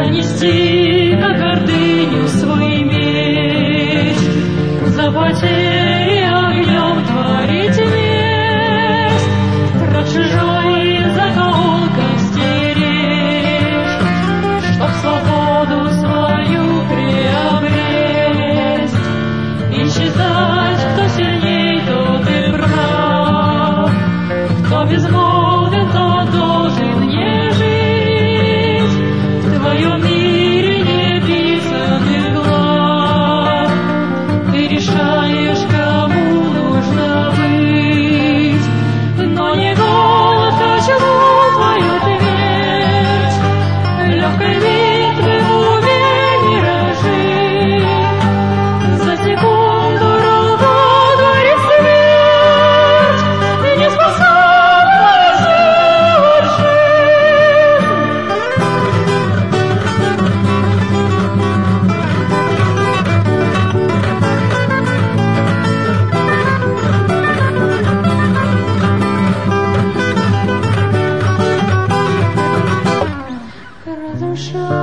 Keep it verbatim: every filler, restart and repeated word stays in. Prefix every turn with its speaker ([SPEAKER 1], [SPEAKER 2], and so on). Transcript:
[SPEAKER 1] занести на гордыню свой меч, за потери огнем творить месть, кровь чужой заколкой стеречь, чтоб свободу свою приобресть. Исчезать, кто сильней, тот и прав, кто безмолвен, тот должен не жить в твоем мире неписанных глав. Ты решаешь, кому нужно быть, но не голод, а чему твою твердь, легкой битвы в уме миражи, за секунду разгонит смерть, не способна сделать жизнь. Разрушай